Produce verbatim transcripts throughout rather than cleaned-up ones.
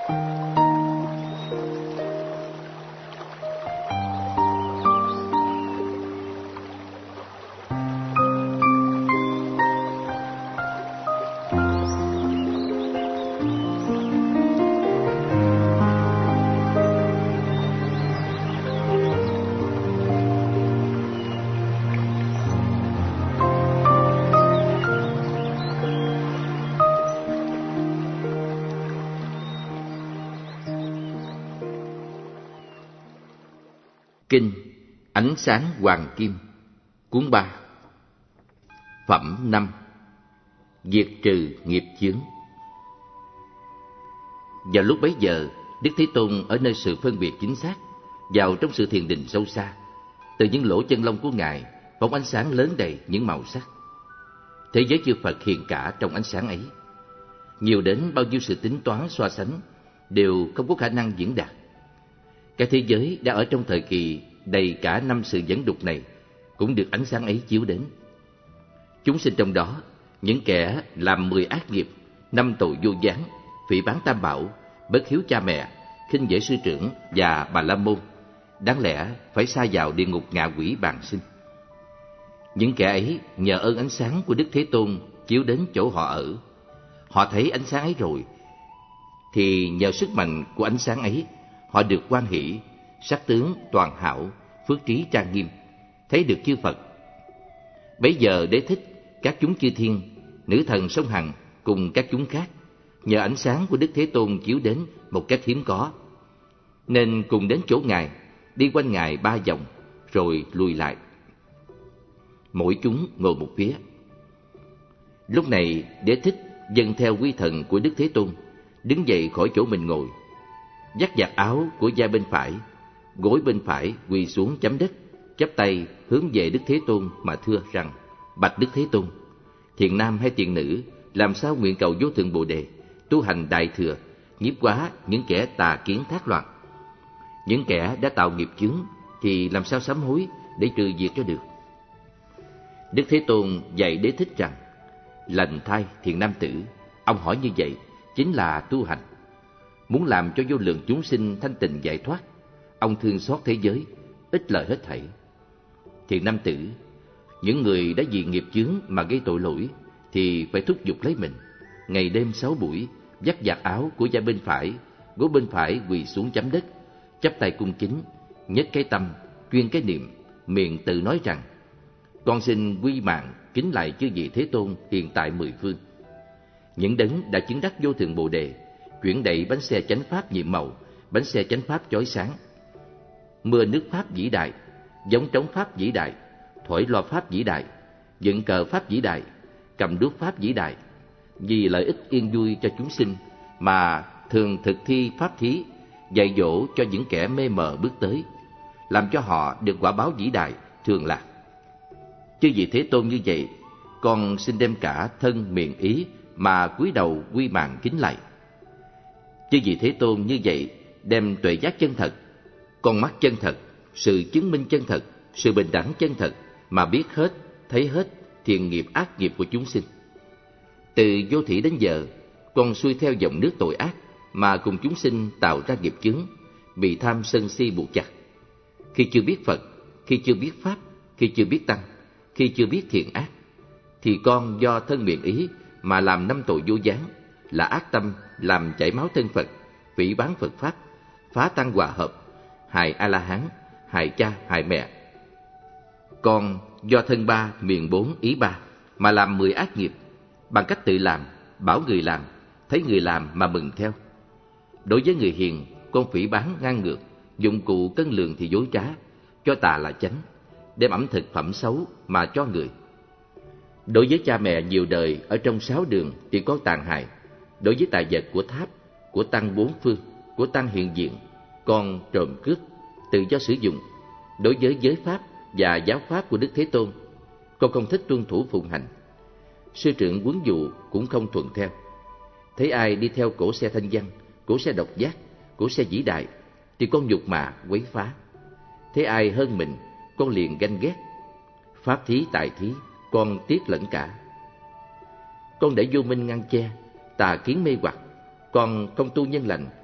Kinh Ánh sáng hoàng kim, cuốn ba. Phẩm năm. Diệt trừ nghiệp chướng. Vào lúc bấy giờ, Đức Thế Tôn ở nơi sự phân biệt chính xác, vào trong sự thiền định sâu xa, từ những lỗ chân lông của Ngài phóng ánh sáng lớn đầy những màu sắc. Thế giới chư Phật hiện cả trong ánh sáng ấy. Nhiều đến bao nhiêu sự tính toán so sánh đều không có khả năng diễn đạt. Cái thế giới đã ở trong thời kỳ đầy cả năm sự dẫn đục này cũng được ánh sáng ấy chiếu đến. Chúng sinh trong đó, những kẻ làm mười ác nghiệp, năm tội vô gián, phỉ báng tam bảo, bất hiếu cha mẹ, khinh dễ sư trưởng và bà la môn, đáng lẽ phải sa vào địa ngục ngạ quỷ bàng sinh. Những kẻ ấy nhờ ơn ánh sáng của Đức Thế Tôn chiếu đến chỗ họ ở. Họ thấy ánh sáng ấy rồi, thì nhờ sức mạnh của ánh sáng ấy, họ được hoan hỷ, sắc tướng toàn hảo, phước trí trang nghiêm, thấy được chư Phật. Bấy giờ Đế Thích, các chúng chư thiên, nữ thần sông Hằng cùng các chúng khác, nhờ ánh sáng của Đức Thế Tôn chiếu đến một cách hiếm có, nên cùng đến chỗ Ngài, đi quanh Ngài ba vòng, rồi lùi lại. Mỗi chúng ngồi một phía. Lúc này Đế Thích dâng theo quy thần của Đức Thế Tôn, đứng dậy khỏi chỗ mình ngồi, dắt vạt áo của vai bên phải, gối bên phải quỳ xuống chấm đất, chắp tay hướng về Đức Thế Tôn mà thưa rằng: Bạch Đức Thế Tôn, thiện nam hay thiện nữ làm sao nguyện cầu vô thượng Bồ Đề, tu hành đại thừa, nhiếp hóa những kẻ tà kiến thác loạn. Những kẻ đã tạo nghiệp chướng thì làm sao sám hối để trừ diệt cho được? Đức Thế Tôn dạy Đế Thích rằng: Lành thay thiện nam tử, ông hỏi như vậy chính là tu hành. Muốn làm cho vô lượng chúng sinh thanh tịnh giải thoát, ông thương xót thế giới, ít lời hết thảy. Thiện nam tử, những người đã vì nghiệp chướng mà gây tội lỗi thì phải thúc giục lấy mình, ngày đêm sáu buổi, dắt vạt áo của vai bên phải, gối bên phải quỳ xuống chấm đất, chắp tay cung kính, nhất cái tâm, chuyên cái niệm, miệng tự nói rằng: Con xin quy mạng kính lại chư vị Thế Tôn hiện tại mười phương. Những đấng đã chứng đắc vô thượng Bồ Đề, chuyển đẩy bánh xe chánh pháp nhiệm màu, bánh xe chánh pháp chói sáng, mưa nước pháp vĩ đại, giống trống pháp vĩ đại, thổi loa pháp vĩ đại, dựng cờ pháp vĩ đại, cầm đuốc pháp vĩ đại, vì lợi ích yên vui cho chúng sinh mà thường thực thi pháp thí, dạy dỗ cho những kẻ mê mờ bước tới, làm cho họ được quả báo vĩ đại thường lạc. Chư vị Thế Tôn như vậy, con xin đem cả thân miệng ý mà cúi đầu quy mạng kính lạy. Chư vị Thế Tôn như vậy, đem tuệ giác chân thật, con mắt chân thật, sự chứng minh chân thật, sự bình đẳng chân thật mà biết hết, thấy hết thiện nghiệp ác nghiệp của chúng sinh. Từ vô thủy đến giờ, con xuôi theo dòng nước tội ác mà cùng chúng sinh tạo ra nghiệp chướng, bị tham sân si buộc chặt. Khi chưa biết Phật, khi chưa biết Pháp, khi chưa biết Tăng, khi chưa biết thiện ác, thì con do thân miệng ý mà làm năm tội vô gián, là ác tâm làm chảy máu thân Phật, phỉ báng Phật Pháp, phá tăng hòa hợp, hại A-la-hán, hại cha, hại mẹ. Con do thân ba, miệng bốn, ý ba mà làm mười ác nghiệp, bằng cách tự làm, bảo người làm, thấy người làm mà mừng theo. Đối với người hiền, con phỉ báng ngang ngược, dụng cụ cân lượng thì dối trá, cho tà là chánh, đem ẩm thực phẩm xấu mà cho người. Đối với cha mẹ nhiều đời ở trong sáu đường thì con tàn hại. Đối với tài vật của tháp, của tăng bốn phương, của tăng hiện diện, con trộm cướp, tự do sử dụng. Đối với giới pháp và giáo pháp của Đức Thế Tôn, con không thích tuân thủ phụng hành. Sư trưởng huấn dụ cũng không thuận theo. Thấy ai đi theo cổ xe thanh văn, cổ xe độc giác, cổ xe vĩ đại, thì con nhục mạ, quấy phá. Thấy ai hơn mình, con liền ganh ghét. Pháp thí tại thí, con tiếc lẫn cả. Con để vô minh ngăn che, tà kiến mê hoặc, con không tu nhân lành,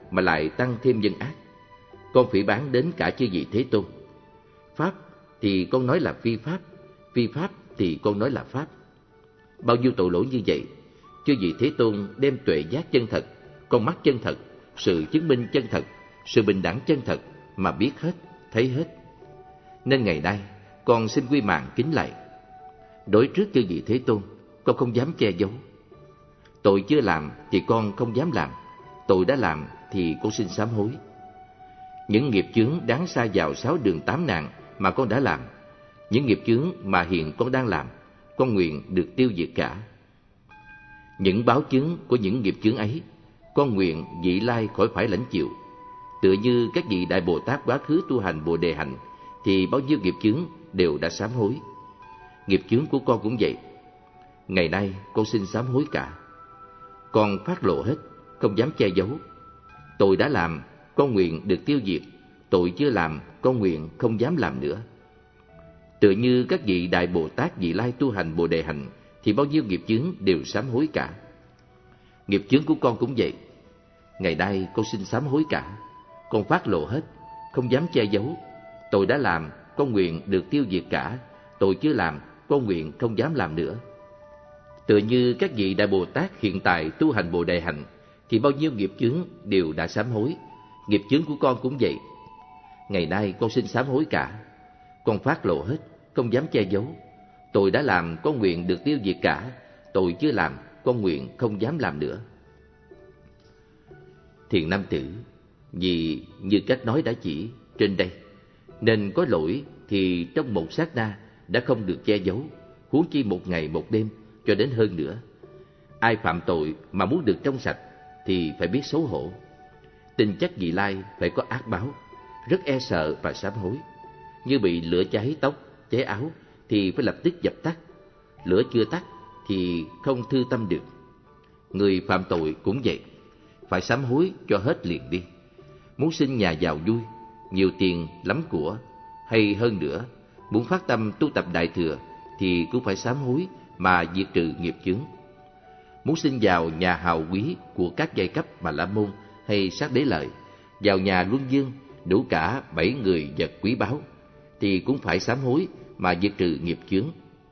mà lại tăng thêm nhân ác. Con phỉ báng đến cả chư vị Thế Tôn. Pháp thì con nói là phi pháp, phi pháp thì con nói là pháp. Bao nhiêu tội lỗi như vậy, chư vị Thế Tôn đem tuệ giác chân thật, con mắt chân thật, sự chứng minh chân thật, sự bình đẳng chân thật mà biết hết, thấy hết. Nên ngày nay con xin quy mạng kính lạy. Đối trước chư vị Thế Tôn, con không dám che giấu. Tội chưa làm thì con không dám làm, tội đã làm thì con xin sám hối. Những nghiệp chướng đáng sa vào sáu đường tám nạn mà con đã làm, những nghiệp chướng mà hiện con đang làm, con nguyện được tiêu diệt cả. Những báo chướng của những nghiệp chướng ấy, con nguyện vị lai khỏi phải lãnh chịu. Tựa như các vị Đại Bồ Tát quá khứ tu hành Bồ Đề hạnh, thì bao nhiêu nghiệp chướng đều đã sám hối. Nghiệp chướng của con cũng vậy. Ngày nay con xin sám hối cả. Con phát lộ hết, không dám che giấu. Tội đã làm, con nguyện được tiêu diệt. Tội chưa làm, con nguyện không dám làm nữa. Tựa như các vị Đại Bồ Tát vị lai tu hành Bồ Đề hạnh, thì bao nhiêu nghiệp chướng đều sám hối cả. Nghiệp chướng của con cũng vậy. Ngày nay con xin sám hối cả. Con phát lộ hết, không dám che giấu. Tội đã làm, con nguyện được tiêu diệt cả. Tội chưa làm, con nguyện không dám làm nữa. Tựa như các vị Đại Bồ Tát hiện tại tu hành Bồ Đề hạnh, thì bao nhiêu nghiệp chướng đều đã sám hối. Nghiệp chướng của con cũng vậy. Ngày nay con xin sám hối cả. Con phát lộ hết, không dám che giấu. Tội đã làm, con nguyện được tiêu diệt cả. Tội chưa làm, con nguyện không dám làm nữa. Thiện nam tử, vì như cách nói đã chỉ trên đây, nên có lỗi thì trong một sát na đã không được che giấu, huống chi một ngày một đêm cho đến hơn nữa. Ai phạm tội mà muốn được trong sạch thì phải biết xấu hổ. Tin chắc vị lai phải có ác báo, rất e sợ và sám hối. Như bị lửa cháy tóc, cháy áo thì phải lập tức dập tắt. Lửa chưa tắt thì không thư tâm được. Người phạm tội cũng vậy, phải sám hối cho hết liền đi. Muốn sinh nhà giàu vui, nhiều tiền lắm của, hay hơn nữa, muốn phát tâm tu tập đại thừa thì cũng phải sám hối mà diệt trừ nghiệp chướng. Muốn sinh vào nhà hào quý của các giai cấp mà la môn hay sát đế lợi, vào nhà luân dương đủ cả bảy người vật quý báu, thì cũng phải sám hối mà diệt trừ nghiệp chướng.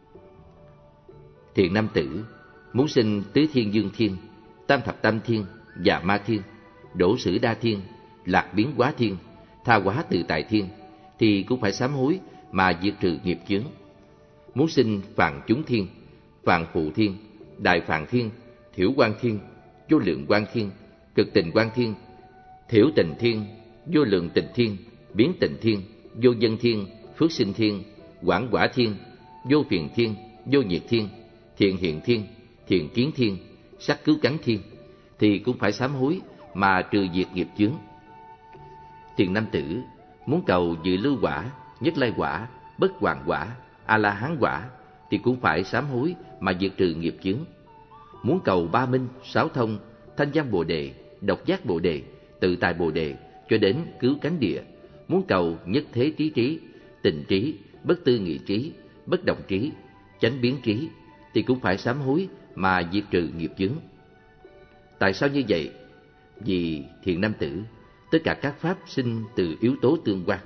Thiện nam tử, muốn sinh tứ thiên dương thiên, tam thập tam thiên, và ma thiên, đổ sử đa thiên, lạc biến hóa thiên, tha hóa tự tại thiên, thì cũng phải sám hối mà diệt trừ nghiệp chướng. Muốn sinh phạn chúng thiên, phạn phụ thiên, đại phạn thiên, thiểu quan thiên, vô lượng quan thiên, cực tình quan thiên, thiểu tình thiên, vô lượng tình thiên, biến tình thiên, vô dân thiên, phước sinh thiên, quảng quả thiên, vô phiền thiên, vô nhiệt thiên, thiện hiện thiên, thiện kiến thiên, sắc cứu cánh thiên, thì cũng phải sám hối mà trừ diệt nghiệp chướng. Thiện nam tử, muốn cầu dự lưu quả, nhất lai quả, bất hoàng quả, a la hán quả, thì cũng phải sám hối mà diệt trừ nghiệp chướng. Muốn cầu ba minh, sáu thông, thanh văn bồ đề, độc giác bồ đề, tự tại bồ đề, cho đến cứu cánh địa. Muốn cầu nhất thế trí trí, tình trí, bất tư nghị trí, bất động trí, chánh biến trí, thì cũng phải sám hối mà diệt trừ nghiệp chướng. Tại sao như vậy? Vì thiện nam tử, tất cả các pháp sinh từ yếu tố tương quan.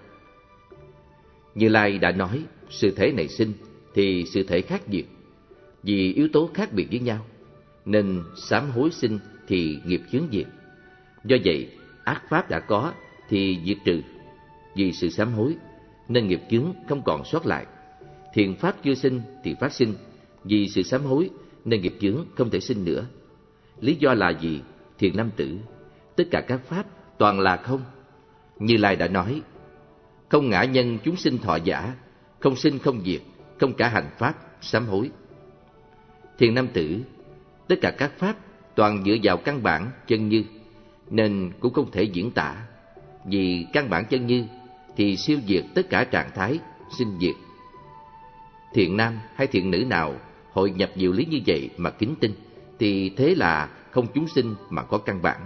Như Lai đã nói, sự thể này sinh thì sự thể khác diệt. Vì yếu tố khác biệt với nhau, nên sám hối sinh thì nghiệp chướng diệt. Do vậy, ác pháp đã có thì diệt trừ. Vì sự sám hối, nên nghiệp chướng không còn sót lại. Thiện pháp chưa sinh thì phát sinh. Vì sự sám hối, nên nghiệp chướng không thể sinh nữa. Lý do là gì? Thiện nam tử, tất cả các pháp toàn là không. Như Lai đã nói, không ngã nhân chúng sinh thọ giả, không sinh không diệt, không cả hành pháp, sám hối. Thiện nam tử, tất cả các pháp toàn dựa vào căn bản chân như, nên cũng không thể diễn tả. Vì căn bản chân như thì siêu diệt tất cả trạng thái, sinh diệt. Thiện nam hay thiện nữ nào hội nhập diệu lý như vậy mà kính tin, thì thế là không chúng sinh mà có căn bản.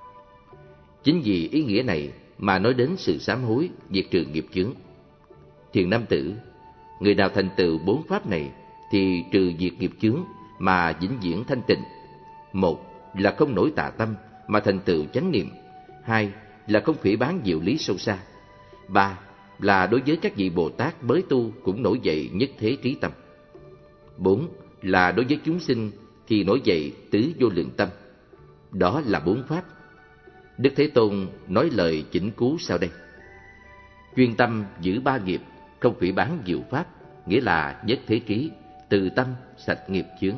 Chính vì ý nghĩa này mà nói đến sự sám hối, diệt trừ nghiệp chướng. Thiện nam tử, người nào thành tựu bốn pháp này thì trừ diệt nghiệp chướng mà vĩnh viễn thanh tịnh. Một là không nổi tà tâm mà thành tựu chánh niệm. Hai là không phỉ báng diệu lý sâu xa. Ba là đối với các vị Bồ Tát mới tu cũng nổi dậy nhất thế trí tâm. Bốn là đối với chúng sinh thì nổi dậy tứ vô lượng tâm. Đó là bốn pháp. Đức Thế Tôn nói lời chỉnh cứu sau đây: chuyên tâm giữ ba nghiệp, không phỉ báng diệu pháp, nghĩa là nhất thế trí, từ tâm sạch nghiệp chướng.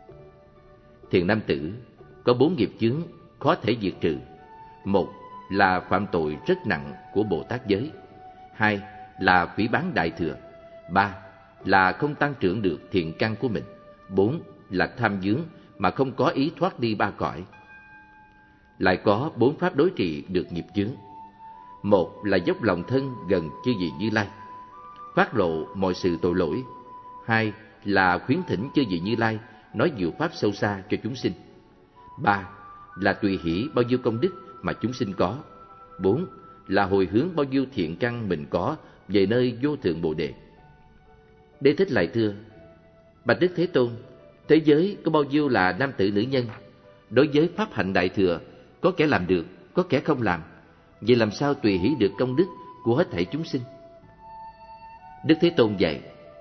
Thiền nam tử, có bốn nghiệp chướng khó thể diệt trừ. Một là phạm tội rất nặng của Bồ Tát giới. Hai là phỉ báng đại thừa. Ba là không tăng trưởng được thiện căn của mình. Bốn là tham vướng mà không có ý thoát đi ba cõi. Lại có bốn pháp đối trị được nghiệp chướng. Một là dốc lòng thân gần chư vị Như Lai, phát lộ mọi sự tội lỗi. Hai là khuyến thỉnh chư vị Như Lai nói diệu pháp sâu xa cho chúng sinh. Ba là tùy hỷ bao nhiêu công đức mà chúng sinh có. Bốn là hồi hướng bao nhiêu thiện căn mình có về nơi vô thượng Bồ Đề. Đế Thích lại thưa: bạch Đức Thế Tôn, thế giới có bao nhiêu là nam tử nữ nhân? Đối với pháp hạnh đại thừa, có kẻ làm được, có kẻ không làm. Vậy làm sao tùy hỷ được công đức của hết thảy chúng sinh? Đức Thế Tôn dạy: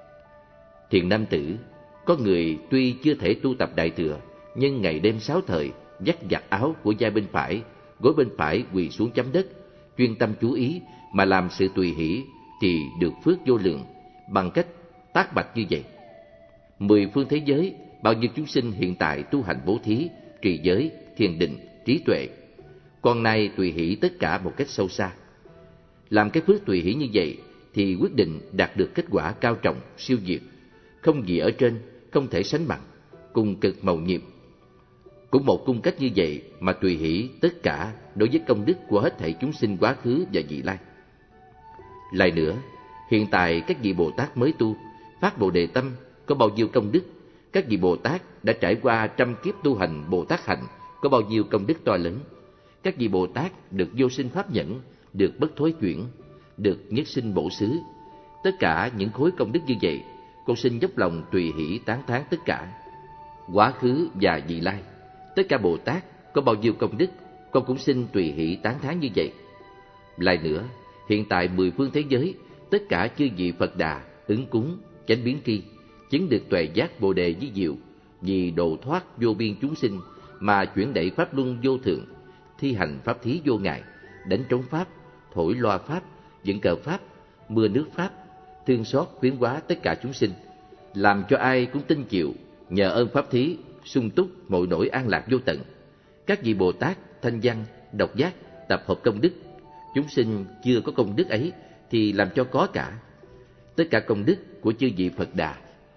thiện nam tử, có người tuy chưa thể tu tập đại thừa, nhưng ngày đêm sáu thời dắt giặt áo của vai bên phải, gối bên phải quỳ xuống chấm đất, chuyên tâm chú ý mà làm sự tùy hỷ, thì được phước vô lượng. Bằng cách tác bạch như vậy, mười phương thế giới bao nhiêu chúng sinh hiện tại tu hành bố thí, trì giới, thiền định, trí tuệ, con nay tùy hỷ tất cả một cách sâu xa. Làm cái phước tùy hỷ như vậy thì quyết định đạt được kết quả cao trọng, siêu diệt, không gì ở trên không thể sánh bằng, cùng cực mầu nhiệm. Cũng một cung cách như vậy mà tùy hỷ tất cả đối với công đức của hết thảy chúng sinh quá khứ và vị lai. Lại nữa, hiện tại các vị Bồ Tát mới tu, phát Bồ Đề tâm có bao nhiêu công đức? Các vị Bồ Tát đã trải qua trăm kiếp tu hành Bồ Tát hạnh có bao nhiêu công đức to lớn? Các vị Bồ Tát được vô sinh pháp nhẫn, được bất thối chuyển, được nhất sinh bổ xứ. Tất cả những khối công đức như vậy, con xin dốc lòng tùy hỷ tán thán tất cả. Quá khứ và vị lai, tất cả Bồ Tát có bao nhiêu công đức, con cũng xin tùy hỷ tán thán như vậy. Lại nữa, hiện tại mười phương thế giới, tất cả chư vị Phật Đà, ứng cúng, chánh biến tri, chứng được tuệ giác Bồ Đề với diệu, vì độ thoát vô biên chúng sinh mà chuyển đẩy pháp luân vô thượng, thi hành pháp thí vô ngại, đánh trống pháp, thổi loa pháp, dựng cờ pháp, mưa nước pháp, thương xót khuyến hóa tất cả chúng sinh, làm cho ai cũng tin chịu, nhờ ơn pháp thí sung túc mọi nỗi an lạc vô tận. Các vị Bồ Tát thanh văn, độc giác, tập hợp công đức. Chúng sinh chưa có công đức ấy thì làm cho có cả. Tất cả công đức của chư vị Phật Đà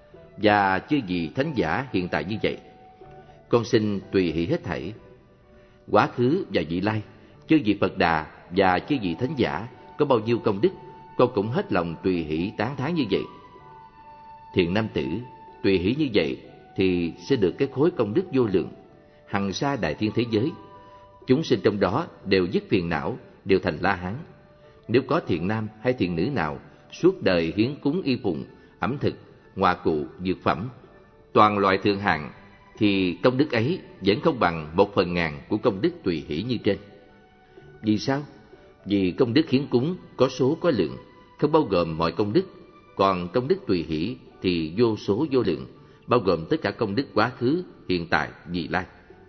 và chư vị thánh giả hiện tại như vậy, con xin tùy hỷ hết thảy. Quá khứ và vị lai, chư vị Phật Đà và chư vị thánh giả có bao nhiêu công đức, con cũng hết lòng tùy hỷ tán thán như vậy. Thiện nam tử, tùy hỷ như vậy thì sẽ được cái khối công đức vô lượng, hằng sa đại thiên thế giới. Chúng sinh trong đó đều dứt phiền não, đều thành La Hán. Nếu có thiện nam hay thiện nữ nào suốt đời hiến cúng y phụng, ẩm thực, ngoại cụ, dược phẩm, toàn loại thượng hạng, thì công đức ấy vẫn không bằng một phần ngàn của công đức tùy hỷ như trên. Vì sao? Vì công đức hiến cúng có số có lượng, không bao gồm mọi công đức, còn công đức tùy hỷ thì vô số vô lượng, bao gồm tất cả công đức quá khứ, hiện tại, vị lai.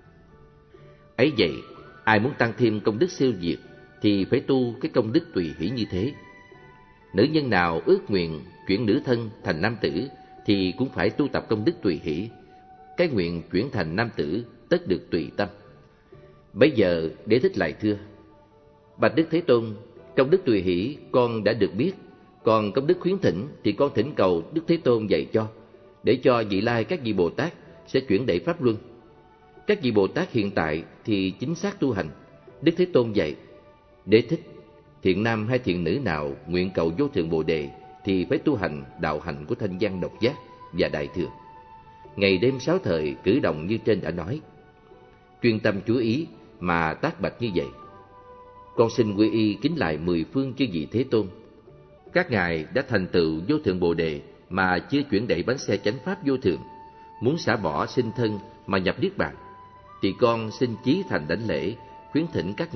Ấy vậy, ai muốn tăng thêm công đức siêu diệt thì phải tu cái công đức tùy hỷ như thế. Nữ nhân nào ước nguyện chuyển nữ thân thành nam tử thì cũng phải tu tập công đức tùy hỷ. Cái nguyện chuyển thành nam tử tất được tùy tâm. Bây giờ Đế Thích lại thưa: bạch Đức Thế Tôn, công đức tùy hỷ con đã được biết, còn công đức khuyến thỉnh thì con thỉnh cầu Đức Thế Tôn dạy cho, để cho vị lai các vị Bồ Tát sẽ chuyển đẩy pháp luân. Các vị Bồ Tát hiện tại thì chính xác tu hành. Đức Thế Tôn dạy: Đế Thích, thiện nam hay thiện nữ nào nguyện cầu vô thượng Bồ Đề thì phải tu hành đạo hạnh của thanh văn, độc giác và đại thừa. Ngày đêm sáu thời cử động như trên đã nói, chuyên tâm chú ý mà tác bạch như vậy. Con xin quy y kính lại mười phương chư vị Thế Tôn. Các ngài đã thành tựu vô thượng Bồ Đề mà chưa chuyển đẩy bánh xe chánh pháp vô thượng, muốn xả bỏ sinh thân mà nhập niết bàn, thì con xin chí thành đảnh lễ, khuyến thỉnh các ngài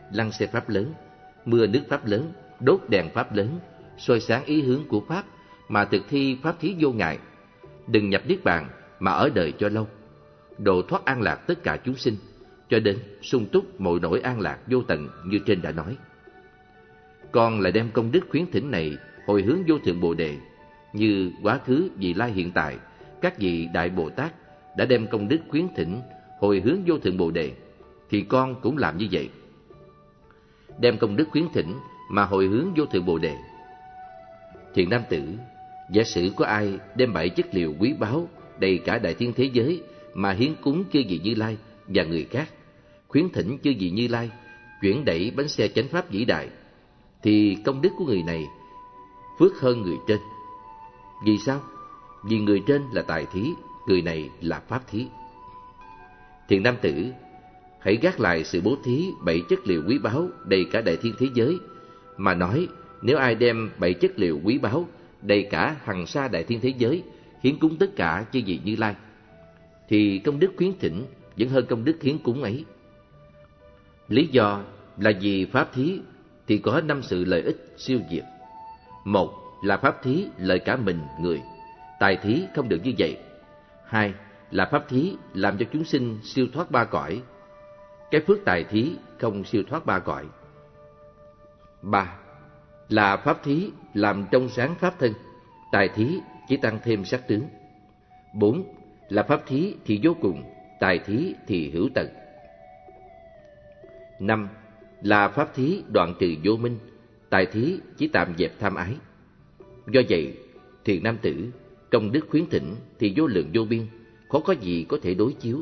lăn xe pháp lớn, mưa nước pháp lớn, đốt đèn pháp lớn, soi sáng ý hướng của pháp mà thực thi pháp thí vô ngại. Đừng nhập niết bàn mà ở đời cho lâu, độ thoát an lạc tất cả chúng sinh, cho đến sung túc mọi nỗi an lạc vô tận như trên đã nói. Con lại đem công đức khuyến thỉnh này hồi hướng vô thượng Bồ Đề, như quá khứ, vị lai, hiện tại các vị đại Bồ Tát đã đem công đức khuyến thỉnh hồi hướng vô thượng Bồ Đề, thì con cũng làm như vậy. Đem công đức khuyến thỉnh mà hồi hướng vô thượng Bồ Đề. Thiện nam tử, giả sử có ai đem bảy chất liệu quý báu đầy cả đại thiên thế giới mà hiến cúng chư vị Như Lai và người khác, khuyến thỉnh chư vị Như Lai chuyển đẩy bánh xe chánh pháp vĩ đại, thì công đức của người này phước hơn người trên. Vì sao? Vì người trên là tài thí, người này là pháp thí. Thiện nam tử, hãy gác lại sự bố thí bảy chất liệu quý báu đầy cả đại thiên thế giới, mà nói nếu ai đem bảy chất liệu quý báu đầy cả hằng sa đại thiên thế giới hiến cúng tất cả chư vị Như Lai, thì công đức khuyến thỉnh vẫn hơn công đức hiến cúng ấy. Lý do là vì pháp thí thì có năm sự lợi ích siêu diệt. Một là pháp thí lợi cả mình người, tài thí không được như vậy. Hai là pháp thí làm cho chúng sinh siêu thoát ba cõi, cái phước tài thí không siêu thoát ba cõi. Ba là pháp thí làm trong sáng pháp thân, tài thí chỉ tăng thêm sắc tướng. Bốn là pháp thí thì vô cùng, tài thí thì hữu tận. Năm là pháp thí đoạn trừ vô minh, tài thí chỉ tạm dẹp tham ái. Do vậy, thiện nam tử, công đức khuyến thỉnh thì vô lượng vô biên, khó có gì có thể đối chiếu.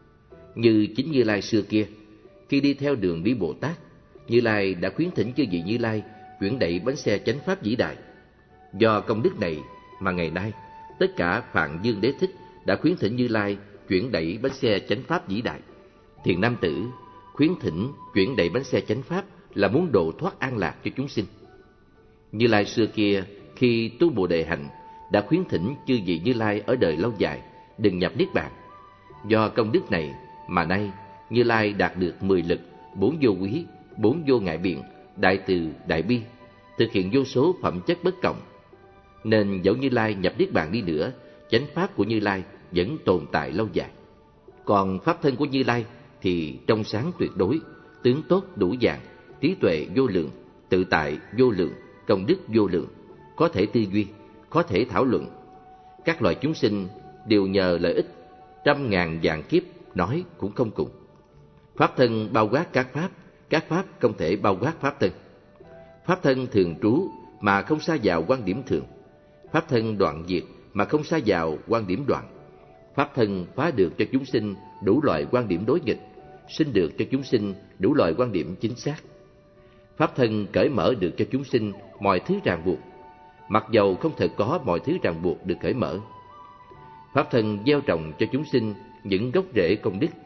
Như chính Như Lai xưa kia, khi đi theo đường đi Bồ Tát, Như Lai đã khuyến thỉnh chư vị Như Lai chuyển đẩy bánh xe chánh pháp vĩ đại. Do công đức này mà ngày nay tất cả Phạn Dương Đế Thích đã khuyến thỉnh Như Lai chuyển đẩy bánh xe chánh pháp vĩ đại. Thiện nam tử, khuyến thỉnh chuyển đẩy bánh xe chánh pháp là muốn độ thoát an lạc cho chúng sinh. Như Lai xưa kia khi tu Bồ Đề hạnh đã khuyến thỉnh chư vị Như Lai ở đời lâu dài đừng nhập niết bàn. Do công đức này mà nay Như Lai đạt được mười lực, bốn vô quý, bốn vô ngại biện, đại từ, đại bi, thực hiện vô số phẩm chất bất cộng. Nên dẫu Như Lai nhập niết bàn đi nữa, chánh pháp của Như Lai vẫn tồn tại lâu dài. Còn pháp thân của Như Lai thì trong sáng tuyệt đối, tướng tốt đủ dạng, trí tuệ vô lượng, tự tại vô lượng, công đức vô lượng, có thể tư duy, có thể thảo luận. Các loài chúng sinh đều nhờ lợi ích trăm ngàn vạn kiếp nói cũng không cùng. Pháp thân bao quát các pháp, các pháp không thể bao quát pháp thân. Pháp thân thường trú mà không sa vào quan điểm thường. Pháp thân đoạn diệt mà không sa vào quan điểm đoạn. Pháp thân phá được cho chúng sinh đủ loại quan điểm đối nghịch, sinh được cho chúng sinh đủ loại quan điểm chính xác. Pháp thân cởi mở được cho chúng sinh mọi thứ ràng buộc, mặc dầu không thể có mọi thứ ràng buộc được cởi mở. Pháp thân gieo trồng cho chúng sinh những gốc rễ công đức.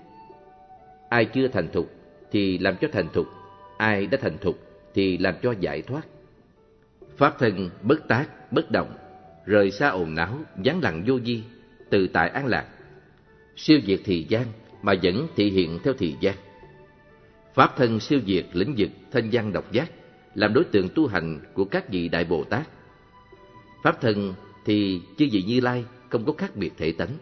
Ai chưa thành thục thì làm cho thành thục, ai đã thành thục thì làm cho giải thoát. Pháp thân bất tác, bất động, rời xa ồn náo, vắng lặng vô vi, tự tại an lạc, siêu diệt thì gian mà vẫn thị hiện theo thì gian. Pháp thân siêu diệt lĩnh vực thanh văn độc giác, làm đối tượng tu hành của các vị đại Bồ Tát. Pháp thân thì chư vị Như Lai không có khác biệt thể tánh.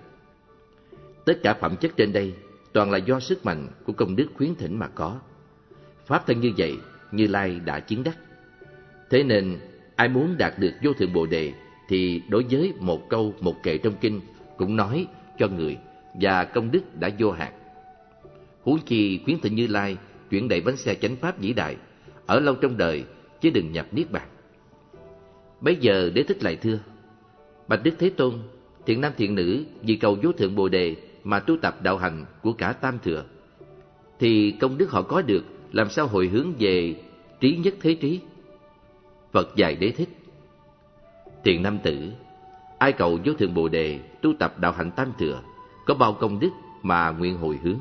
Tất cả phẩm chất trên đây toàn là do sức mạnh của công đức khuyến thỉnh mà có. Pháp thân như vậy, Như Lai đã chứng đắc. Thế nên, ai muốn đạt được vô thượng Bồ Đề thì đối với một câu một kệ trong kinh cũng nói cho người, và công đức đã vô hạn. Huống chi khuyến thỉnh Như Lai chuyển đẩy bánh xe chánh pháp vĩ đại, ở lâu trong đời chứ đừng nhập niết bàn. Bấy giờ Đế Thích lại thưa: Bạch Đức Thế Tôn, thiện nam thiện nữ vì cầu vô thượng Bồ Đề mà tu tập đạo hành của cả tam thừa, thì công đức họ có được làm sao hồi hướng về trí nhất thế trí? Phật dạy Đế Thích: Thiện nam tử, ai cầu vô thượng Bồ Đề tu tập đạo hạnh tam thừa, có bao công đức mà nguyện hồi hướng,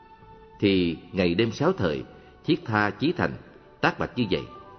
thì ngày đêm sáu thời thiết tha chí thành tác bạch như vậy: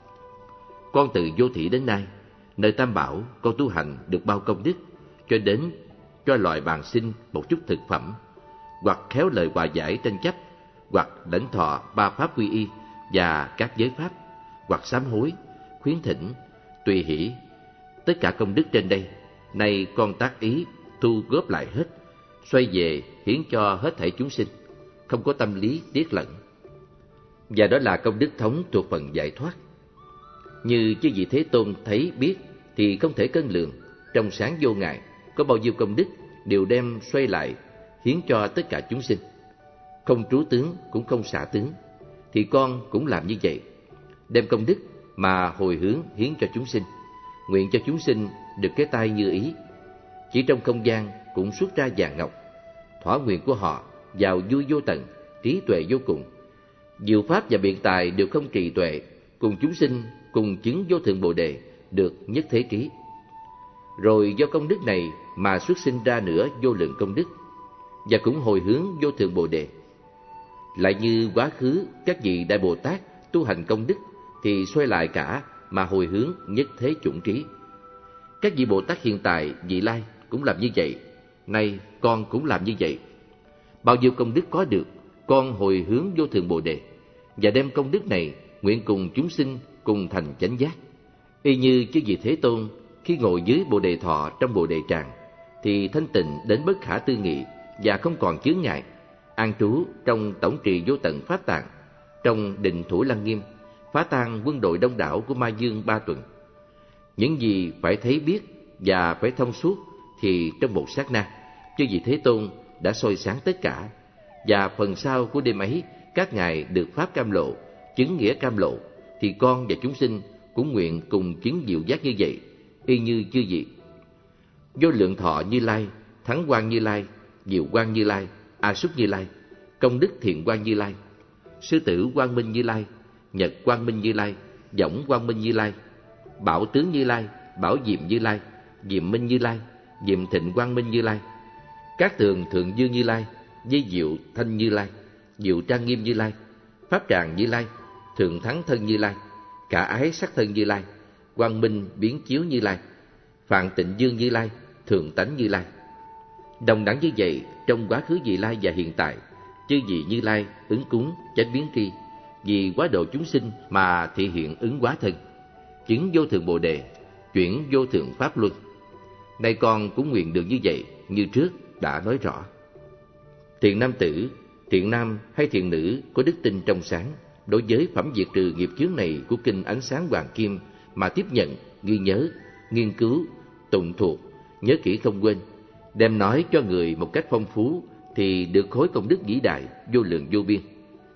Con từ vô thủy đến nay, nơi Tam Bảo con tu hành được bao công đức, cho đến cho loài bàn sinh một chút thực phẩm, hoặc khéo lời hòa giải tranh chấp, hoặc lãnh thọ ba pháp quy y và các giới pháp, hoặc sám hối, khuyến thỉnh, tùy hỷ. Tất cả công đức trên đây, nay con tác ý thu góp lại hết, xoay về hiến cho hết thảy chúng sinh, không có tâm lý tiếc lẫn. Và đó là công đức thống thuộc phần giải thoát. Như chư vị Thế Tôn thấy biết thì không thể cân lượng, trong sáng vô ngại, có bao nhiêu công đức đều đem xoay lại hiến cho tất cả chúng sinh. Không trú tướng cũng không xả tướng, thì con cũng làm như vậy, đem công đức mà hồi hướng hiến cho chúng sinh, nguyện cho chúng sinh được cái tai như ý. Chỉ trong không gian cũng xuất ra vàng ngọc, thỏa nguyện của họ giàu vui vô tận, trí tuệ vô cùng. Diệu pháp và biện tài đều không trì tuệ, cùng chúng sinh cùng chứng vô thượng Bồ Đề, được nhất thế trí. Rồi do công đức này mà xuất sinh ra nữa vô lượng công đức, và cũng hồi hướng vô thượng Bồ Đề. Lại như quá khứ các vị Đại Bồ Tát tu hành công đức thì xoay lại cả mà hồi hướng nhất thế chủng trí. Các vị Bồ Tát hiện tại, vị lai cũng làm như vậy, nay con cũng làm như vậy. Bao nhiêu công đức có được, con hồi hướng vô thượng Bồ Đề, và đem công đức này nguyện cùng chúng sinh cùng thành chánh giác. Y như chư vị Thế Tôn khi ngồi dưới Bồ Đề Thọ trong Bồ Đề Tràng thì thanh tịnh đến bất khả tư nghị và không còn chướng ngại, an trú trong tổng trì vô tận pháp tạng, trong định thủ lăng nghiêm, phá tan quân đội đông đảo của Ma Dương ba tuần. Những gì phải thấy biết và phải thông suốt thì trong một sát na, chư vị Thế Tôn đã soi sáng tất cả, và phần sau của đêm ấy các ngài được pháp cam lộ, chứng nghĩa cam lộ, thì con và chúng sinh cũng nguyện cùng chứng diệu giác như vậy, y như chư vị. Vô lượng thọ Như Lai, Thắng Quang Như Lai, Diệu Quang Như Lai, A Súc Như Lai, Công Đức Thiện Quang Như Lai, Sư Tử Quang Minh Như Lai, Nhật Quang Minh Như Lai, Võng Quang Minh Như Lai, Bảo Tướng Như Lai, Bảo Diệm Như Lai, Diệm Minh Như Lai, Diệm Thịnh Quang Minh Như Lai, Các Tường Thượng Dương Như Lai, Di Diệu Thanh Như Lai, Diệu Trang Nghiêm Như Lai, Pháp Tràng Như Lai, Thượng Thắng Thân Như Lai, Cả Ái Sắc Thân Như Lai, Quang Minh Biến Chiếu Như Lai, Phạn Tịnh Dương Như Lai, Thượng Tánh Như Lai. Đồng đẳng như vậy, trong quá khứ vị lai và hiện tại, chư vị Như Lai ứng cúng chánh biến tri, vì quá độ chúng sinh mà thị hiện ứng hóa thân, chứng vô thượng Bồ Đề, chuyển vô thượng Pháp Luân. Nay con cũng nguyện được như vậy, như trước đã nói rõ. Thiện nam tử, thiện nam hay thiện nữ có đức tin trong sáng, đối với phẩm diệt trừ nghiệp chướng này của kinh Ánh Sáng Hoàng Kim mà tiếp nhận, ghi nhớ, nghiên cứu, tụng thuộc, nhớ kỹ không quên, đem nói cho người một cách phong phú, thì được khối công đức vĩ đại vô lượng vô biên.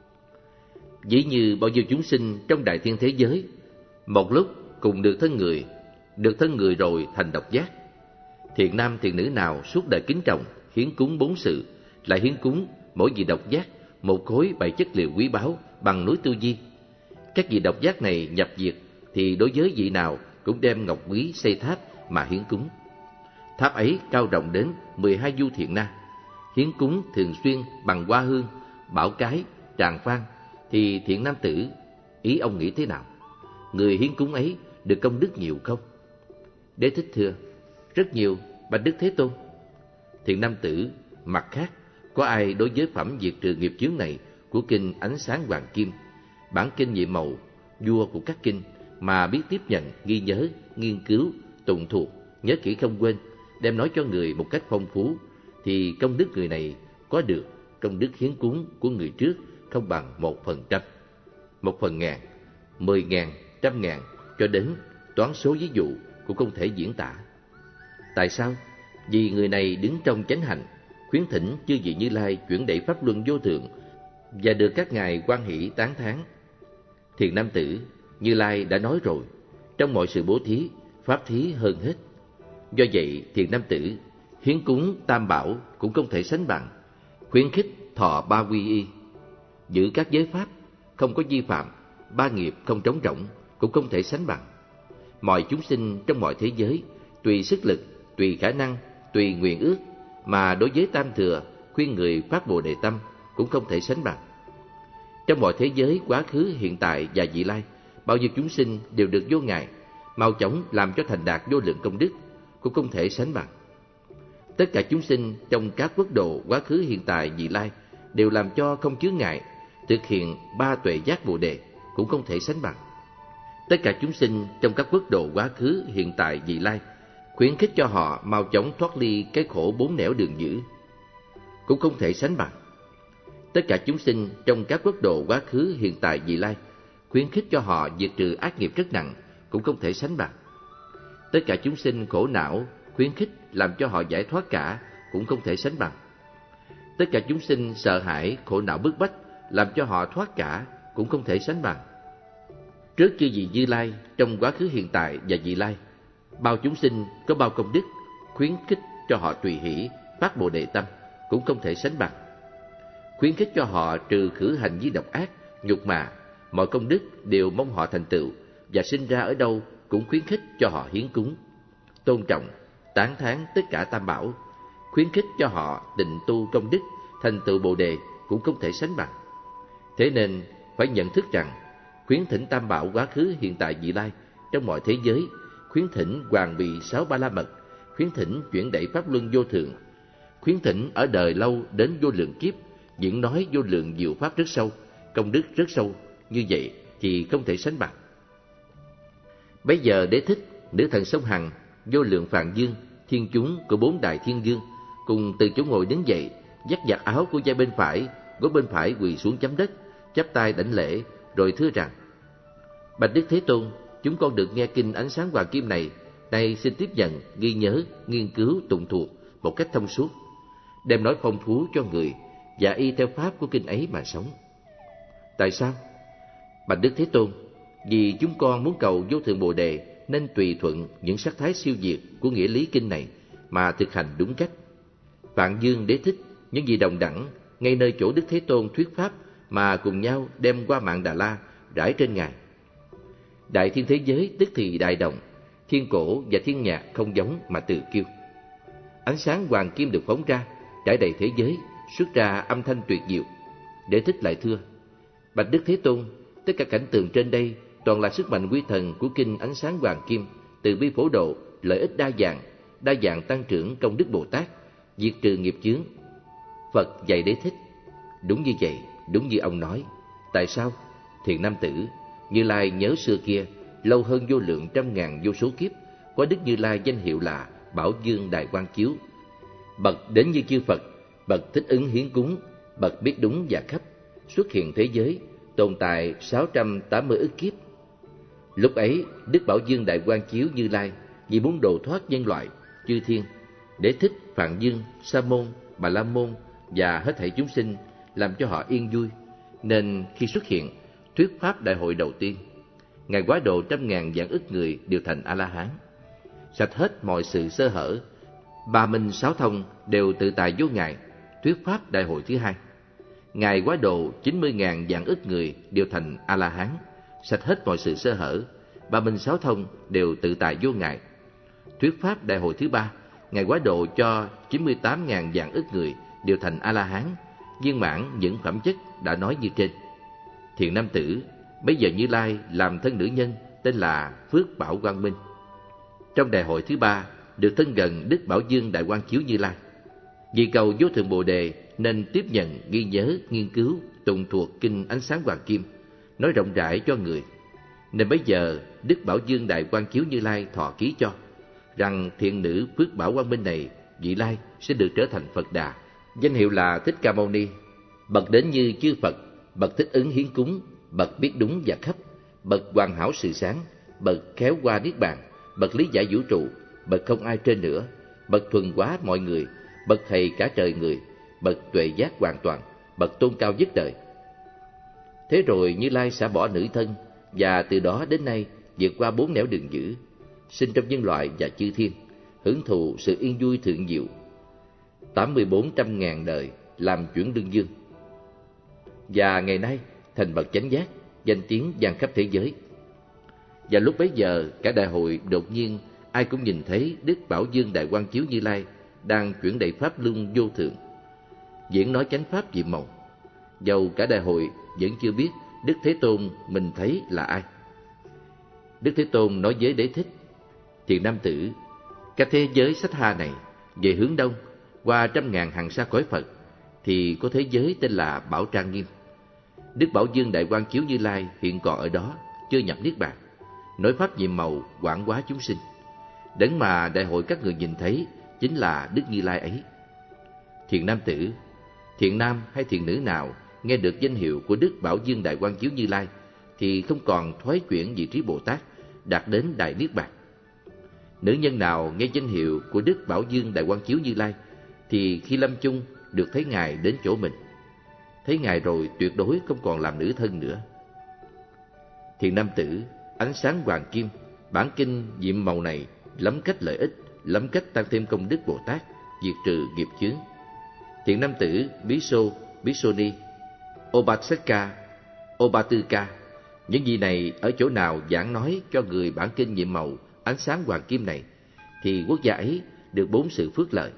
Dĩ như bao nhiêu chúng sinh trong đại thiên thế giới, một lúc cùng được thân người, được thân người rồi thành độc giác. Thiện nam thiện nữ nào suốt đời kính trọng, hiến cúng bốn sự, lại hiến cúng mỗi vị độc giác một khối bảy chất liệu quý báu bằng núi Tu Di. Các vị độc giác này nhập diệt, thì đối với vị nào cũng đem ngọc quý xây tháp mà hiến cúng. Tháp ấy cao rộng đến mười hai du thiện na, hiến cúng thường xuyên bằng hoa hương, bảo cái, tràng phan, thì thiện nam tử, ý ông nghĩ thế nào? Người hiến cúng ấy được công đức nhiều không? Đế thích thưa, rất nhiều, bạch Đức Thế Tôn. Thiện nam tử, mặt khác, có ai đối với phẩm diệt trừ nghiệp chướng này của kinh Ánh Sáng Hoàng Kim, bản kinh nhiệm màu, vua của các kinh, mà biết tiếp nhận, ghi nhớ, nghiên cứu, tụng thuộc, nhớ kỹ không quên, đem nói cho người một cách phong phú, thì công đức người này có được công đức hiến cúng của người trước không bằng một phần trăm, một phần ngàn, mười ngàn, trăm ngàn, cho đến toán số ví dụ cũng không thể diễn tả. Tại sao? Vì người này đứng trong chánh hạnh, khuyến thỉnh chư vị Như Lai chuyển đẩy pháp luân vô thượng, và được các ngài hoan hỷ tán thán. Thiện nam tử, Như Lai đã nói rồi, trong mọi sự bố thí, pháp thí hơn hết. Do vậy, thiện nam tử, hiến cúng tam bảo cũng không thể sánh bằng, khuyến khích thọ ba quy y, giữ các giới pháp, không có vi phạm, ba nghiệp không trống rỗng cũng không thể sánh bằng. Mọi chúng sinh trong mọi thế giới, tùy sức lực, tùy khả năng, tùy nguyện ước, mà đối với tam thừa, khuyên người phát Bồ Đề tâm cũng không thể sánh bằng. Trong mọi thế giới, quá khứ, hiện tại và vị lai, bao nhiêu chúng sinh đều được vô ngại, mau chóng làm cho thành đạt vô lượng công đức, cũng không thể sánh bằng. Tất cả chúng sinh trong các quốc độ quá khứ, hiện tại, vị lai đều làm cho không chướng ngại, thực hiện ba tuệ giác Bồ Đề, cũng không thể sánh bằng. Tất cả chúng sinh trong các quốc độ quá khứ, hiện tại, vị lai, khuyến khích cho họ mau chóng thoát ly cái khổ bốn nẻo đường dữ, cũng không thể sánh bằng. Tất cả chúng sinh trong các quốc độ quá khứ, hiện tại, vị lai, khuyến khích cho họ diệt trừ ác nghiệp rất nặng, cũng không thể sánh bằng. Tất cả chúng sinh khổ não, khuyến khích làm cho họ giải thoát cả, cũng không thể sánh bằng. Tất cả chúng sinh sợ hãi, khổ não bức bách, làm cho họ thoát cả, cũng không thể sánh bằng. Trước chư vị Như Lai, trong quá khứ, hiện tại và vị lai, bao chúng sinh có bao công đức, khuyến khích cho họ tùy hỷ, phát Bồ Đề tâm, cũng không thể sánh bằng. Khuyến khích cho họ trừ khử hành vi độc ác, nhục mạ, mọi công đức đều mong họ thành tựu, và sinh ra ở đâu cũng khuyến khích cho họ hiến cúng, tôn trọng, tán thán tất cả tam bảo, khuyến khích cho họ tịnh tu công đức, thành tựu Bồ Đề, cũng không thể sánh bằng. Thế nên phải nhận thức rằng khuyến thỉnh tam bảo quá khứ, hiện tại, vị lai trong mọi thế giới, khuyến thỉnh hoàng vị sáu ba la mật, khuyến thỉnh chuyển đẩy pháp luân vô thượng, khuyến thỉnh ở đời lâu đến vô lượng kiếp, diễn nói vô lượng diệu pháp rất sâu, công đức rất sâu, như vậy thì không thể sánh bằng. Bấy giờ Đế Thích, nữ thần sông Hằng, vô lượng Phạn Dương, thiên chúng của bốn đại thiên vương cùng từ chỗ ngồi đứng dậy, dắt giặt áo của vai bên phải, gối bên phải quỳ xuống chấm đất, chắp tay đảnh lễ, rồi thưa rằng: Bạch Đức Thế Tôn, chúng con được nghe kinh Ánh Sáng Hoàng Kim này, nay xin tiếp nhận, ghi nhớ, nghiên cứu, tụng thuộc một cách thông suốt, đem nói phong phú cho người và y theo pháp của kinh ấy mà sống. Tại sao? Bạch Đức Thế Tôn, vì chúng con muốn cầu vô thượng Bồ Đề, nên tùy thuận những sắc thái siêu diệt của nghĩa lý kinh này mà thực hành đúng cách. Phạn Dương, Đế Thích, những vị đồng đẳng ngay nơi chỗ Đức Thế Tôn thuyết pháp mà cùng nhau đem qua mạng Đà La rải trên ngài. Đại thiên thế giới tức thì đại đồng, thiên cổ và thiên nhạc không giống mà từ kiêu. Ánh sáng hoàng kim được phóng ra, trải đầy thế giới, xuất ra âm thanh tuyệt diệu. Đế Thích lại thưa: Bạch Đức Thế Tôn, tất cả cảnh tượng trên đây toàn là sức mạnh quy thần của kinh Ánh Sáng Hoàng Kim, từ bi phổ độ, lợi ích đa dạng, đa dạng tăng trưởng công đức Bồ Tát, diệt trừ nghiệp chướng. Phật dạy Đế Thích: Đúng như vậy, đúng như ông nói. Tại sao? Thiện nam tử, Như Lai nhớ xưa kia, lâu hơn vô lượng trăm ngàn vô số kiếp, có Đức Như Lai danh hiệu là Bảo Dương Đại Quang Chiếu, bậc đến như chư Phật, bậc thích ứng hiến cúng, bậc biết đúng và khắp, xuất hiện thế giới, tồn tại sáu trăm tám mươi ức kiếp. Lúc ấy, Đức Bảo Dương Đại Quang Chiếu Như Lai vì muốn độ thoát nhân loại, chư thiên, Đế Thích, Phạn Dương, Sa Môn, Bà La Môn và hết thảy chúng sinh, làm cho họ yên vui, nên khi xuất hiện thuyết pháp đại hội đầu tiên, ngài quá độ trăm ngàn vạn ức người đều thành A La Hán, sạch hết mọi sự sơ hở. Ba minh sáu thông đều tự tại vô ngài, thuyết pháp đại hội thứ hai, ngài quá độ chín mươi ngàn vạn ức người đều thành A La Hán, sạch hết mọi sự sơ hở. Ba minh sáu thông đều tự tại vô ngài, thuyết pháp đại hội thứ ba, ngài quá độ cho chín mươi tám ngàn vạn ức người đều thành A La Hán, viên mãn những phẩm chất đã nói như trên. Thiện nam tử, bây giờ Như Lai làm thân nữ nhân tên là Phước Bảo Quang Minh. Trong đại hội thứ ba được thân gần Đức Bảo Dương Đại Quang Chiếu Như Lai. Vì cầu vô thượng Bồ Đề nên tiếp nhận, ghi nhớ, nghiên cứu, tụng thuộc kinh Ánh Sáng Hoàng Kim, nói rộng rãi cho người. Nên bây giờ Đức Bảo Dương Đại Quang Chiếu Như Lai thọ ký cho rằng thiện nữ Phước Bảo Quang Minh này, vị lai sẽ được trở thành Phật Đà, danh hiệu là Thích Ca Mâu Ni, bậc đến như chư Phật, bậc thích ứng hiến cúng, bậc biết đúng và khắp, bậc hoàn hảo sự sáng, bậc khéo qua niết bàn, bậc lý giải vũ trụ, bậc không ai trên nữa, bậc thuần hóa mọi người, bậc thầy cả trời người, bậc tuệ giác hoàn toàn, bậc tôn cao nhất đời. Thế rồi Như Lai xả bỏ nữ thân, và từ đó đến nay vượt qua bốn nẻo đường dữ, sinh trong nhân loại và chư thiên, hưởng thụ sự yên vui thượng diệu, tám mươi bốn trăm ngàn đời làm chuyển đương dương, và ngày nay thành bậc chánh giác, danh tiếng vang khắp thế giới. Và lúc bấy giờ cả đại hội đột nhiên ai cũng nhìn thấy Đức Bảo Dương Đại Quang Chiếu Như Lai đang chuyển đầy pháp luân vô thượng, diễn nói chánh pháp nhiệm màu. Dầu cả đại hội vẫn chưa biết Đức Thế Tôn mình thấy là ai. Đức Thế Tôn nói với Đế Thích: Thiện nam tử, các thế giới Sách Ha này về hướng đông qua trăm ngàn hàng sa cõi Phật thì có thế giới tên là Bảo Trang Nghiêm. Đức Bảo Dương Đại Quang Chiếu Như Lai hiện còn ở đó, chưa nhập niết bàn, nói pháp nhiệm màu quảng hóa chúng sinh. Đấng mà đại hội các người nhìn thấy chính là Đức Như Lai ấy. Thiện nam tử, thiện nam hay thiện nữ nào nghe được danh hiệu của Đức Bảo Dương Đại Quang Chiếu Như Lai thì không còn thoái chuyển vị trí Bồ Tát, đạt đến đại niết bàn. Nữ nhân nào nghe danh hiệu của Đức Bảo Dương Đại Quang Chiếu Như Lai thì khi lâm chung được thấy Ngài đến chỗ mình. Thấy Ngài rồi tuyệt đối không còn làm nữ thân nữa. Thiện nam tử, ánh sáng hoàng kim, bản kinh nhiệm màu này lắm cách lợi ích, lắm cách tăng thêm công đức Bồ Tát, diệt trừ nghiệp chướng. Thiện nam tử, bí xô, bí xô ni, Obaseka, Obatuka, những gì này ở chỗ nào giảng nói cho người bản kinh nhiệm màu ánh sáng hoàng kim này, thì quốc gia ấy được bốn sự phước lợi.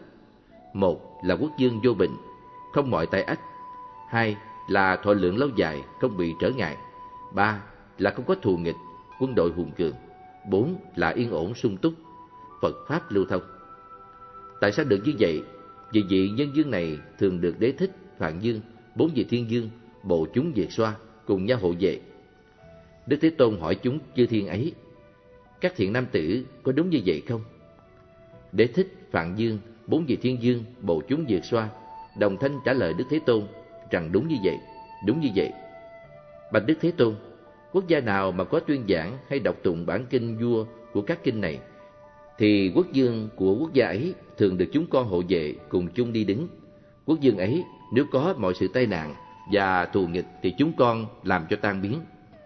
Một là quốc dương vô bệnh, không mọi tai ách. Hai là thọ lượng lâu dài, không bị trở ngại. Ba là không có thù nghịch, quân đội hùng cường. Bốn là yên ổn sung túc, Phật pháp lưu thông. Tại sao được như vậy? Vì vị nhân dương này thường được Đế Thích, Phạn Dương, bốn vị thiên dương, bộ chúng Diệt Xoa cùng nhau hộ vệ. Đức Thế Tôn hỏi chúng chư thiên ấy: các thiện nam tử có đúng như vậy không? Đế Thích, Phạn Dương, bốn vị thiên dương, bộ chúng Diệt Xoa đồng thanh trả lời Đức Thế Tôn rằng đúng như vậy, đúng như vậy. Bạch Đức Thế Tôn, quốc gia nào mà có tuyên giảng hay đọc tụng bản kinh vua của các kinh này, thì quốc dương của quốc gia ấy thường được chúng con hộ vệ cùng chung đi đứng. Quốc dương ấy nếu có mọi sự tai nạn và thù nghịch thì chúng con làm cho tan biến.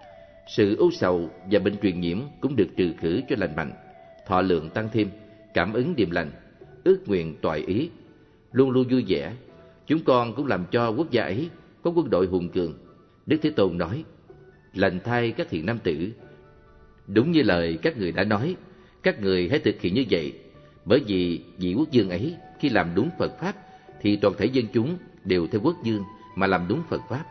Sự ưu sầu và bệnh truyền nhiễm cũng được trừ khử cho lành mạnh, thọ lượng tăng thêm, cảm ứng điềm lành, ước nguyện toại ý, luôn luôn vui vẻ. Chúng con cũng làm cho quốc gia ấy có quân đội hùng cường. Đức Thế Tôn nói: lành thay các thiện nam tử, đúng như lời các người đã nói, các người hãy thực hiện như vậy. Bởi vì vị quốc dương ấy khi làm đúng Phật pháp thì toàn thể dân chúng đều theo quốc dương mà làm đúng Phật pháp.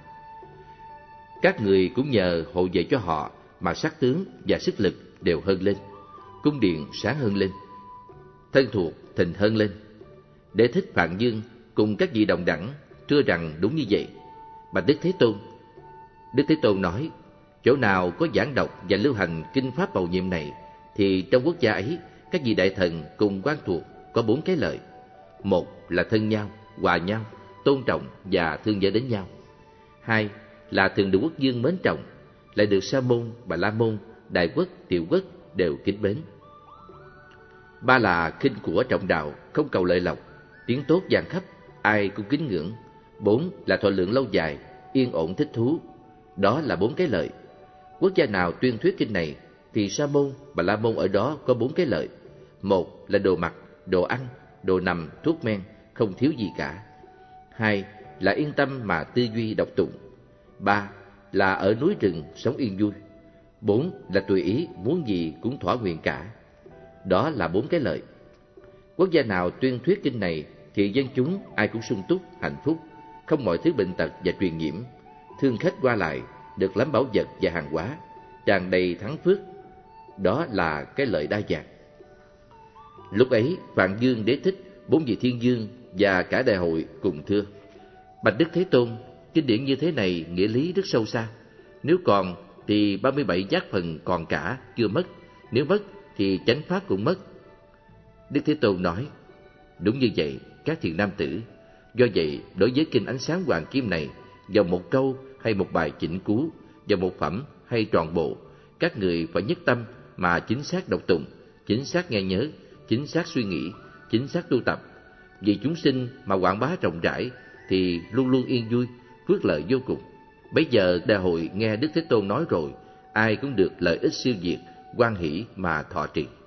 Các người cũng nhờ hộ vệ cho họ mà sắc tướng và sức lực đều hơn lên, cung điện sáng hơn lên, thân thuộc thịnh hơn lên. Đế Thích, Phạn Dương cùng các vị đồng đẳng thưa rằng đúng như vậy. Bạch Đức Thế Tôn, Đức Thế Tôn nói: chỗ nào có giảng đọc và lưu hành kinh pháp mầu nhiệm này thì trong quốc gia ấy các vị đại thần cùng quan thuộc có bốn cái lợi. Một là thân nhau, hòa nhau, tôn trọng và thương nhớ đến nhau. Hai là thường được quốc dương mến trọng, lại được Sa môn, Bà La môn, Đại quốc, Tiểu quốc đều kính mến. Ba là khinh của trọng đạo, không cầu lợi lộc, tiếng tốt vang khắp, ai cũng kính ngưỡng. Bốn là thọ lượng lâu dài, yên ổn thích thú. Đó là bốn cái lợi. Quốc gia nào tuyên thuyết kinh này thì Sa môn, Bà La môn ở đó có bốn cái lợi. Một là đồ mặc, đồ ăn, đồ nằm, thuốc men, không thiếu gì cả. Hai là yên tâm mà tư duy đọc tụng. Ba là ở núi rừng sống yên vui. Bốn là tùy ý, muốn gì cũng thỏa nguyện cả. Đó là bốn cái lợi. Quốc gia nào tuyên thuyết kinh này thì dân chúng ai cũng sung túc, hạnh phúc, không mọi thứ bệnh tật và truyền nhiễm, thương khách qua lại, được lắm bảo vật và hàng hóa, tràn đầy thắng phước. Đó là cái lợi đa dạng. Lúc ấy Phạn Dương, Đế Thích, bốn vị thiên dương và cả đại hội cùng thưa: bạch Đức Thế Tôn, kinh điển như thế này nghĩa lý rất sâu xa. Nếu còn thì ba mươi bảy giác phần còn cả chưa mất, nếu mất thì chánh pháp cũng mất. Đức Thế Tôn nói: đúng như vậy các thiện nam tử. Do vậy đối với kinh ánh sáng hoàng kim này, vào một câu hay một bài chỉnh cú, vào một phẩm hay trọn bộ, các người phải nhất tâm mà chính xác đọc tụng, chính xác nghe nhớ, chính xác suy nghĩ, chính xác tu tập. Vì chúng sinh mà quảng bá rộng rãi thì luôn luôn yên vui, phước lợi vô cùng. Bây giờ đại hội nghe Đức Thế Tôn nói rồi, ai cũng được lợi ích siêu việt, hoan hỷ mà thọ trì.